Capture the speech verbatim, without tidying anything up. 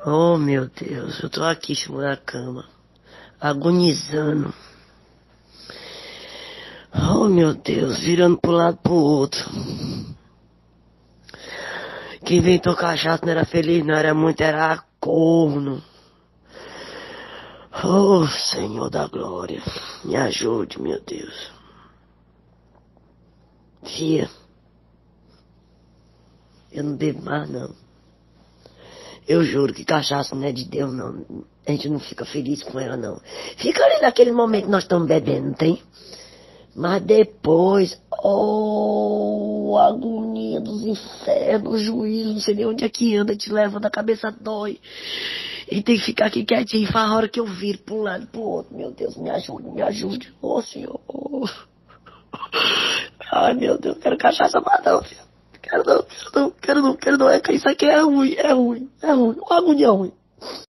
Oh, meu Deus, eu tô aqui em cima da cama, agonizando. Oh, meu Deus, virando pro lado pro outro. Quem inventou cachaça não era feliz, não era muito, era corno. Oh, Senhor da glória, me ajude, meu Deus. Fia, eu não bebo mais, não. Eu juro que cachaça não é de Deus, não. A gente não fica feliz com ela, não. Fica ali naquele momento que nós estamos bebendo, não tem? Mas depois, oh, a agonia dos infernos, juízo, não sei nem onde é que anda, te leva da cabeça dói. E tem que ficar aqui quietinho, faz a hora que eu viro pra um lado e pro outro. Meu Deus, me ajude, me ajude. Ô, oh, Senhor. Ai, meu Deus, quero cachaça mais não, filho. Quero não, quero não, quero não, quero não. É que isso aqui é ruim, é ruim, é ruim. Uma agonia ruim.